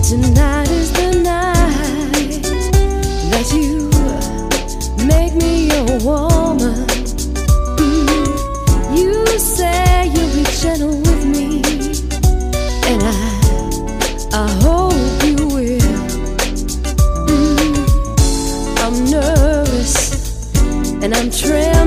Tonight is the night that you make me your woman. You say you'll be gentle with me, and I hope you will. I'm nervous and I'm trembling.